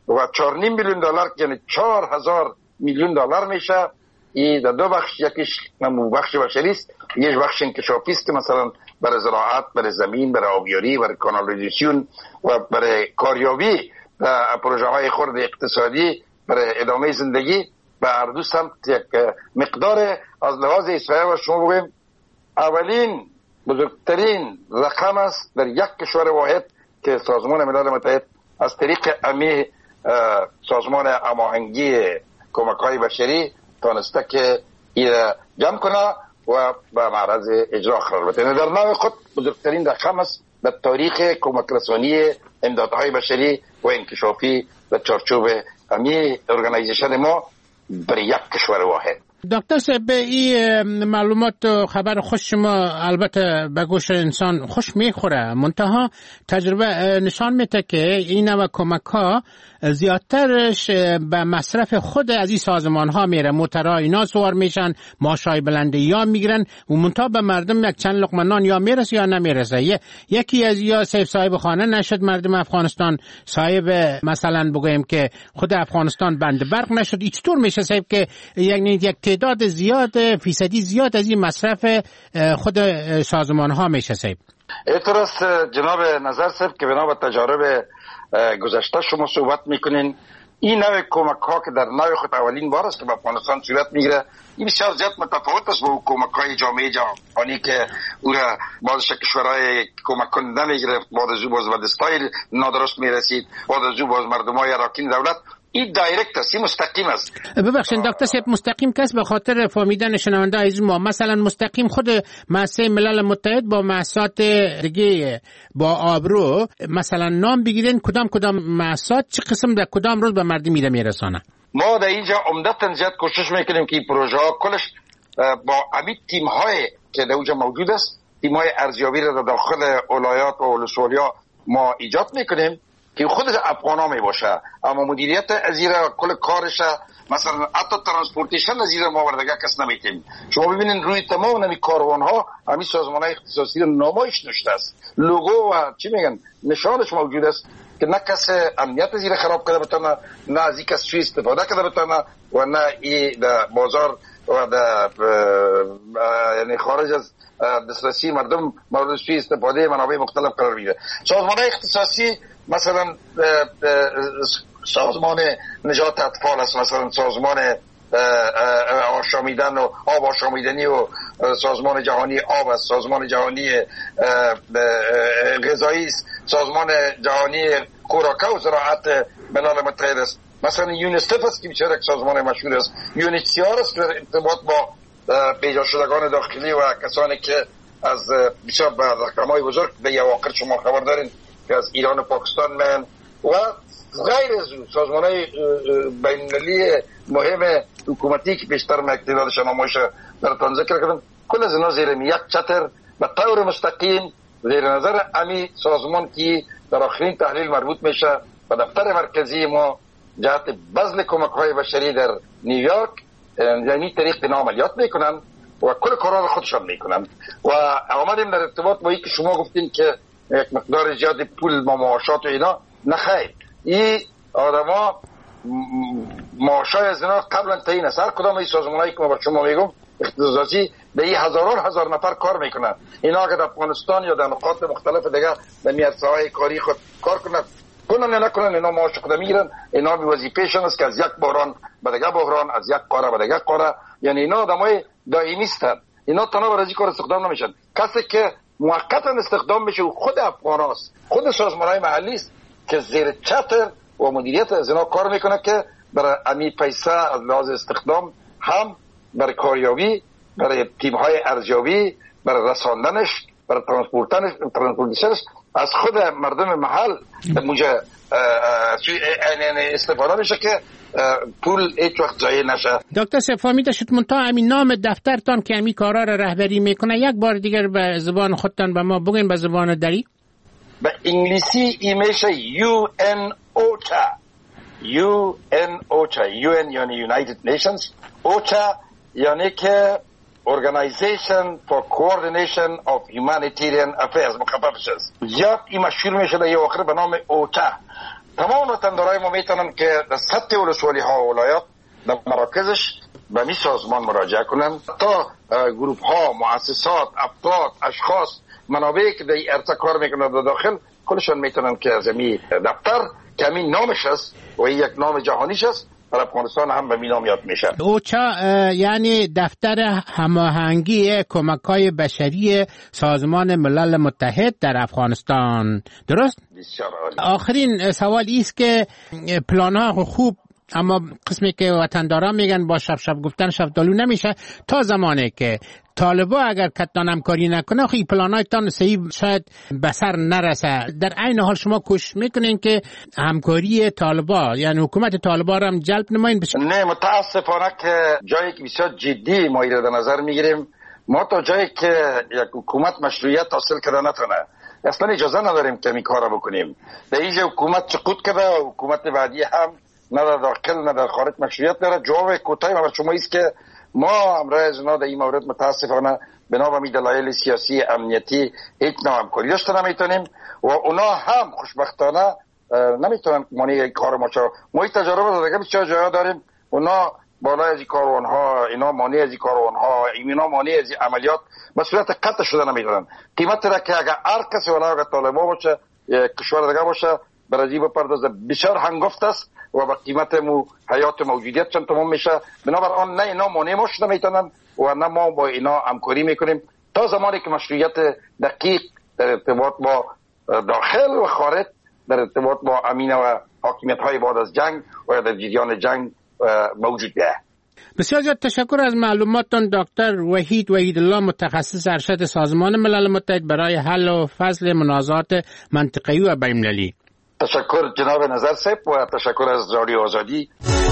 و 4.5 میلیون دلار یعنی 4,000 میلیون دلار میشه. این در دو بخش، یکیش بخش بشری است، یک بخش انکشافی است که مثلا برای زراعت، برای زمین، برای آبیاری، برای کانالیزاسیون و برای کاریابی و پروژه های خرد اقتصادی برای ادامه زندگی به هر دو سمت یک مقدار از لحاظ اسرائیل و شما بگویم اولین بزرگترین رقم است در یک کشور واحد که سازمان ملل متحد از طریق امی سازمان هماهنگی کمک‌های بشری تانسته که این جمع کنه و به معرض اجرا قرار بده. در نوع خود بزرگترین رقم است در تاریخ کمک رسانی امدادهای بشری و انکشافی در چارچوب امی ارگانیزیشن ما برای یک کشور واحد. دکتر صاحب، این معلومات و خبر خوش شما البته به گوش انسان خوش میخوره، منتها تجربه نشان میده که این نوع کمک ها زیادترش به مصرف خود از این سازمان ها میره. موترها اینا سوار میشن، معاشای بلنده یا میگیرن و منتها به مردم یک چند لقمه نان یا میرسه یا نمیرسه. یکی از یا صاحب خانه نشد مردم افغانستان، صاحب مثلا بگویم که خود افغانستان بند برق نشد. چطور میشه صاحب که یعنی یک تعداد زیاد فیصدی زیاد از این مصرف خود سازمان ها میشه صاحب؟ اعتراض جناب نظر صاحب که بنا به تجارب گذشته شما صحبت میکنین، این نوع کمک ها که در نوع خود اولین بار است که به افغانستان صورت میگیره، این بسیار زیاد متفاوت است با کمک های جامعه جهانی که او را بعض کشورهای کمک کننده میگرفت، بعد از او باز به دستای نادرست میرسید، بعد از او باز مردم های اراکین دولت. این دایرکت است، این مستقیم است. ببخشید دکتر صاحب، مستقیم کس به خاطر فهمیدن شنونده عزیز ما، مثلا مستقیم خود مؤسسه ملل متحد با مؤسسات دیگه با آبرو مثلا نام بگیرین کدام مؤسسات چه قسم در کدام روز به مردم میرسانه؟ ما در اینجا عمدتاً زیاد کوشش میکنیم که این پروژه ها کلش با همین تیم های که در اونجا موجود است، تیم های ارزیابی را در داخل ولایات و ولسوالی‌ها ما ایجاد میکنیم که خود افغانا می باشه، اما مدیریت ازیره کل کارش مثلا حتی ترانسپورتیشن ازیره ما وردگاه کس نمیتیم. شما ببینین روی تمام نمی کاروان ها همین سازمان های اختصاصی رو نمایش نشته است، لوگو و چی میگن نشانش موجود است که نه کس امنیت ازیره خراب کرده بتونه، نه از این کس سوی استفاده کرده بتونه و نه ای در بازار و در یعنی خارج از دسترسی مردم مورد سوی استفاده منابع مختلف قرار میگیره. سازمان های اختصاصی مثلا سازمان نجات اطفال است، مثلا سازمان آشامیدن و آب آشامیدنی و سازمان جهانی آب است، سازمان جهانی غذایی است، سازمان جهانی خوراک و زراعت ملل متحد است، مثلا یونیسف است که بیچاره سازمان مشهور است، یونیسیار است در ارتباط با پیدا شدگان داخلی و کسانی که از بسیار به رقم‌های بزرگ به یواقع شما خبر دارین که از ایران و پاکستان من و غیر از اون سازمان‌های بین‌المللی مهم حکومتی که بیشتر مقتدرش نمایش براتون ذکر کردم، کل از اینا زیر یک چتر به طور مستقیم زیر نظر امی سازمان که در آخرین تحلیل مربوط میشه به دفتر مرکزی ما جهت بذل کمک‌های بشری در نیویورک، یعنی طریق اینا عملیات میکنن و کل کارا خودشان میکنن. و آمدیم در ارتباط با اینکه شما گفتین که یک مقدار زیاد پول با معاشات و اینا، نه خیر، این آدما معاشای از اینا قبلا تعیین است. هر کدام این سازمانایی که ما با شما میگم اختصاصی به این هزار نفر کار میکنن. اینا اگر در افغانستان یا در نقاط مختلف دیگه در میارساهای کاری خود کار کنن یا نکنن، اینا معاش خود میگیرن. اینا به وظیفه‌شون است که از یک بحران به دیگه بحران، از یک قاره به دیگه قاره، یعنی اینا آدمای دائمی هستند. اینا تنها برای این کار استخدام نمیشن. کسی که موقتا استخدام میشه خود افغاناست، خود سازمان‌های محلی است که زیر چتر و مدیریت از اینا کار میکنه که برای امی پیسه از لحاظ استخدام هم برای کاریابی، برای تیم‌های ارزیابی، برای رساندنش، برای ترانسپورتیشنش از خود مردم محل موجه استفاده میشه که پول هیچ وقت ضایع نشه. دکتر صاحب فهمیده شد منتها همین نام دفترتان که همین کارا را رهبری میکنه یک بار دیگر به زبان خودتان به ما بگین، به زبان دری. به انگلیسی ای میشه UN OCHA. UN یعنی United Nations، OCHA یعنی که Organization for Coordination of Humanitarian Affairs، مخففش است. زیاد این مشهور میشه در یه آخر به نام اوچا. تمام وطندارای ما میتونن که در سطح ولسوالی ها و ولایات در مراکزش به می سازمان مراجعه کنن تا گروپ ها، مؤسسات، افراد، اشخاص، منابعی که در ارتباط کار میکنن در داخل کلشون میتونن که از این دفتر که همین نامش است و یک نام جهانیش است در افغانستان هم به نام یاد میشه. اوچا یعنی دفتر هماهنگی کمک‌های بشری سازمان ملل متحد در افغانستان، درست؟ بسیار عالی. آخرین سوال است که پلان‌ها خوب، اما قسمی که وطنداران میگن با شب گفتن شفتالو نمیشه. تا زمانی که طالبا اگر کتان همکاری نکنه خیلی پلانایتان صحیح شاید به سر نرسه. در عین حال شما کوشش میکنین که همکاری طالبا یعنی حکومت طالبا را هم جلب نمایین بشه؟ نه، متاسفانه که جایی که بسیار جدی ما ایره در نظر میگیریم، ما تا جایی که یک حکومت مشروعیت حاصل کرده نتونه اصلا اجازه نداریم که این کارا بکنیم. در اینجا حکومت سقوط کرده و حکومت بعدی هم نه در داخل نه در خارج مشروعیت داره. جواب کوتاهی ما شما است که ما امروز اینا در این مورد متاسفانه بنا به دلایل سیاسی امنیتی هیچ نوع همکاری داشته نمیتونیم و اونا هم خوشبختانه نمیتونن مانع کار ما شو. ما تجربه دیگه بسیار جاها داریم، اونا بالای از کاروان ها اینا مانع از کاروان ها اینا مانع از عملیات مسئولیت قطع شده نمیدونن. قیمت را که اگر هر کسی ولا اگر طالبان باشه کشور دیگه باشه برای بپردازه بسیار هنگفت است و با قیمت حیات موجودیت چند تمام میشه. بنابراین نه اینا مانع ما شده میتونن و نه ما با اینا همکاری میکنیم تا زمانی که مشروعیت دقیق در ارتباط با داخل و خارج در ارتباط با امین و حاکمیت های بعد از جنگ و در جریان جنگ موجود است. بسیار زیاد تشکر از معلوماتتان دکتر وحید الله، متخصص ارشد سازمان ملل متحد برای حل و فصل منازعات منطقه‌ای و بین‌المللی. تشکر جناب نظر صاحب و تشکر از رادیو آزادی.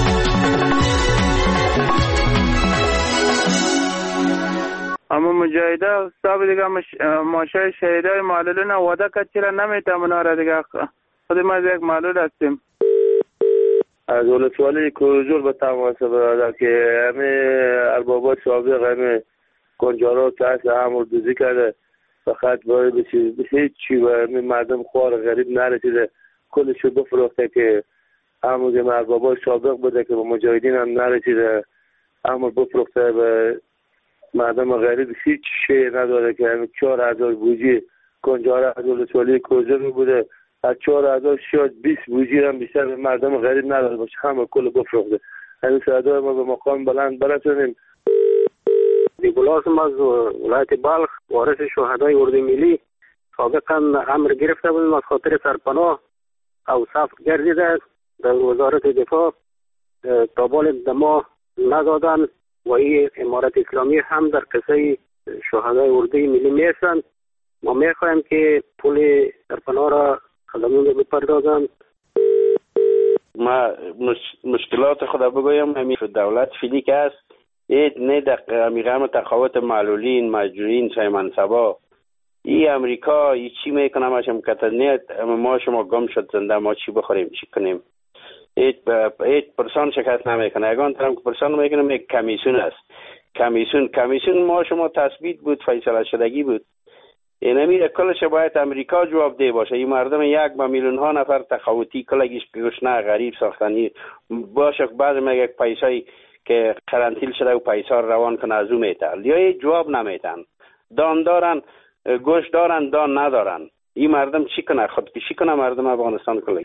اما مجاهده صاحب دیگه ماشه شهیدای معلولین وعده کرد چرا نمیتونه را دیگه خود ما یک معلول هستیم. از ولسوالی کوزول به تماس برادر که همه اربابات سابق همه کنجارا تحت هم دوزی کرده فقط باید هیچ چی و همه مردم خوار غریب نرسیده کلشو بفروخته که همون اربابات سابق بوده که به مجاهدین هم نرسیده همون بفروخته به مردم غریب هیچ شی نداره که همه 4000 بوجی کنجارا از ولسوالی کوزول بوده از 4000 شاید 20 بوجی هم بیشتر به مردم غریب نداره باشه همه کل بفروخته. همین صدای ما به مقام بلند برسونیم. نیکولاس از ولایت بلخ وارث شهدای اردوی ملی سابقا امر گرفته بودیم از خاطر سرپناه او سفر گردیده در وزارت دفاع تابال ما ندادن و این امارت اسلامی هم در قصه شهدای اردوی ملی میستند. ما میخوایم که پول سرپناه را خدمون رو بپردازن. ما مشکلات خدا بگویم همین دولت فیلی که است نه در میگم تقاوت معلولین مجبورین سای منصبا ای امریکا ای چی میکنه ما شما کتنیت ما شما گم شد زنده ما چی بخوریم چی کنیم ایت پرسان شکست نمیکنه اگان طرف که پرسان میکنم یک کمیسیون است کمیسیون ما شما تثبیت بود فیصله شدگی بود اینمی کلش باید امریکا جواب ده باشه. این مردم 1 میلیون ها نفر تقاوتی کلگیش گشنه غریب ساختنی باشه بعد میگه یک پیسایی که قرنطینه شده و پیسا روان کنه از اون میتن یا جواب نمیتن دان دارن گوش دارن دان ندارن. این مردم چی کنه خودکشی کنه مردم افغانستان کلگی.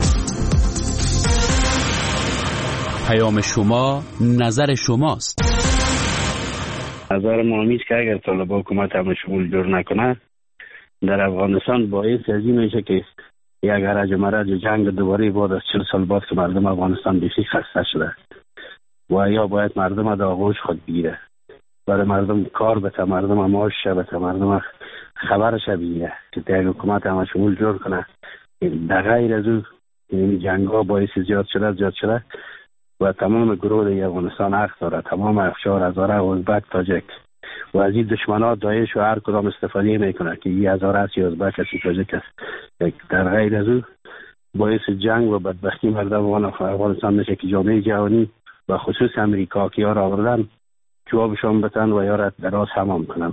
پیام شما نظر شماست. نظر ما همیست که اگر طالبان حکومت همه شمول جور نکنه در افغانستان باعث از این میشه که یک هرج و مرج جنگ دوباره بعد از 40 سال بعد که مردم افغانستان بیشی خسته شده و یا باید مردم در آغوش خود بگیره برای مردم کار بته مردم معاش بته مردم خبرش بگیره که در حکومت همه شمول جور کنه. در غیر از او این جنگ ها باعث زیاد شده و تمام گروه در افغانستان حق داره تمام افشار هزاره ازبک تاجک و از این دشمنان داعش و هر کدام استفاده میکنه که این هزاره است یا ازبک است تاجک است. در غیر از او باعث جنگ و بدبختی مردم افغانستان میشه که جامعه جهانی و خصوص امریکا که یار آوردن جوابشان بتن و یار دراز همام کنن.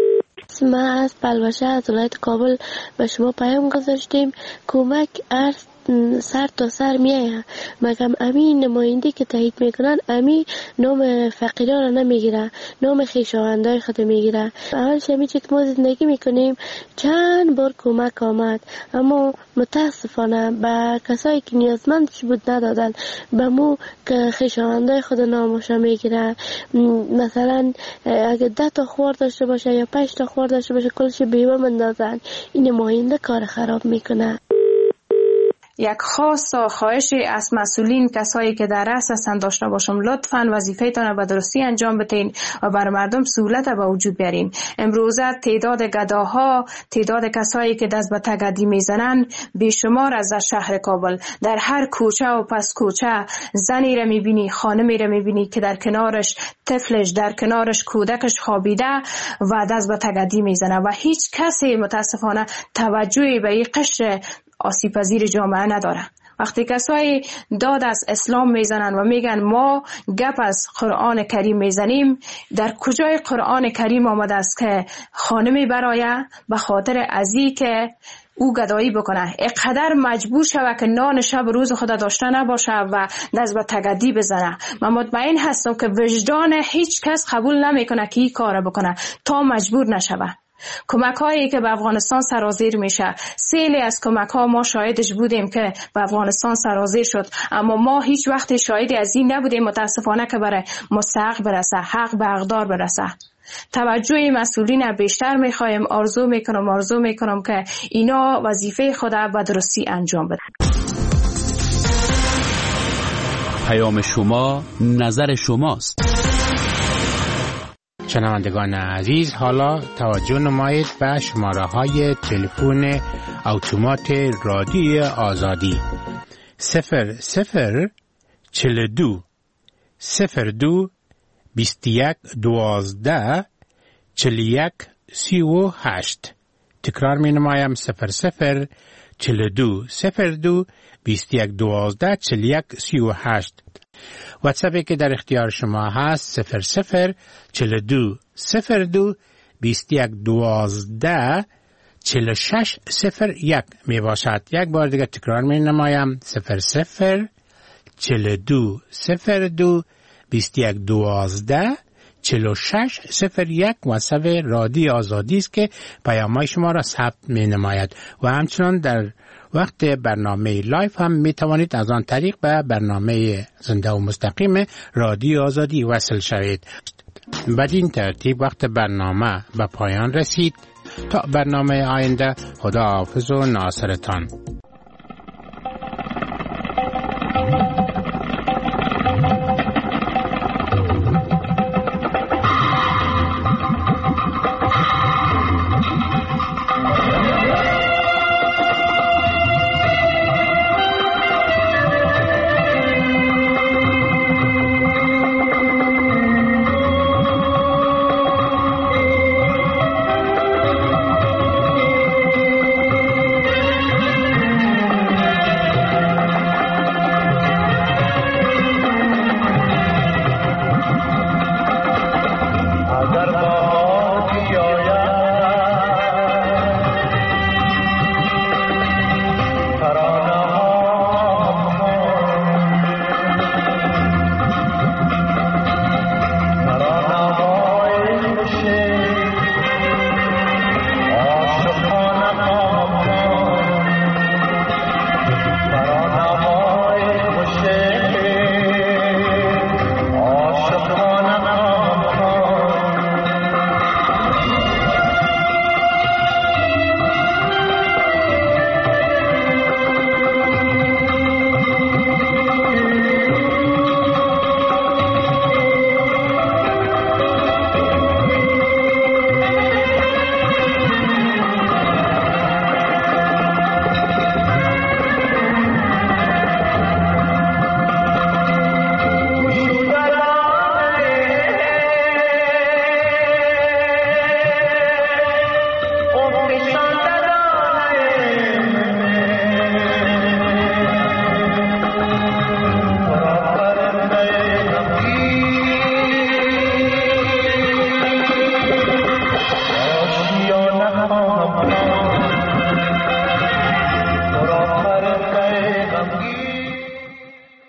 ما از بلوشه از ولایت کابل به شما پیام گذاشتیم. کمک ارز سر تا سر میایه، مگم امین نماینده که تایید میکنن امی نام فقیران را نمیگیره، نام خویشاوندای خود میگیره. اولش همی که ما زندگی میکنیم چند بار کمک آمد، اما متاسفانه به کسایی که نیازمندش بود ندادن، به مو که خویشاوندای خود نامش میگیره. مثلا اگه 10 تا خوار داشته باشه یا 5 تا خوار داشته باشه کلش بیوه مندازن. این نماینده کار خراب میکنه. یک خواهش از مسئولین، کسایی که در رأس هستند داشته باشم لطفاً وظیفه‌تان به درستی انجام بدین و بر مردم سهولت به وجود بیارین. امروزه تعداد گداها، تعداد کسایی که دست به تگدی میزنن بیشمار از شهر کابل. در هر کوچه و پس کوچه زنی را میبینی، خانمی را میبینی که در کنارش طفلش، در کنارش کودکش خوابیده و دست به تگدی میزنه و هیچ کسی متاسفانه توجهی به این قشر آسیب پذیر جامعه نداره. وقتی کسایی داد از اسلام میزنن و میگن ما گپ از قرآن کریم میزنیم، در کجای قرآن کریم آمده است که خانمی برایه به خاطر ازی که او گدایی بکنه اقدر مجبور شوه که نان شب روز خدا داشته نباشه و دست به تگدی بزنه؟ من مطمئن هستم که وجدان هیچ کس قبول نمیکنه که این کار بکنه تا مجبور نشوه. کمک هایی که به افغانستان سرازیر میشه، سیلی از کمک ها ما شاهدش بودیم که به افغانستان سرازیر شد، اما ما هیچ وقت شاهدی از این نبودیم متاسفانه که برای مستحق برسه، حق به حقدار برسه. توجه مسئولین بیشتر میخوایم. آرزو میکنم که اینا وظیفه خود به درستی انجام بدن. پیام شما نظر شماست. شنوندگان عزیز، حالا توجه نمایید به شماره های تلفن اتومات رادیو آزادی 00 42 02 21 12 41 38. تکرار می نمایم 00 42 02 21 12 41 38. واتساپی که در اختیار شما هست 00 42 02 21 12 46 01 می باشد. یک بار دیگه تکرار می نمایم 00 42 02 21 12 46 01. واتساپ رادیو آزادی است که پیام‌های شما را ثبت می نماید و همچنان در وقت برنامه لایف هم می توانید از آن طریق به برنامه زنده و مستقیم رادیو آزادی وصل شوید. بدین ترتیب وقت برنامه به پایان رسید. تا برنامه آینده، خدا حافظ و ناصرتان.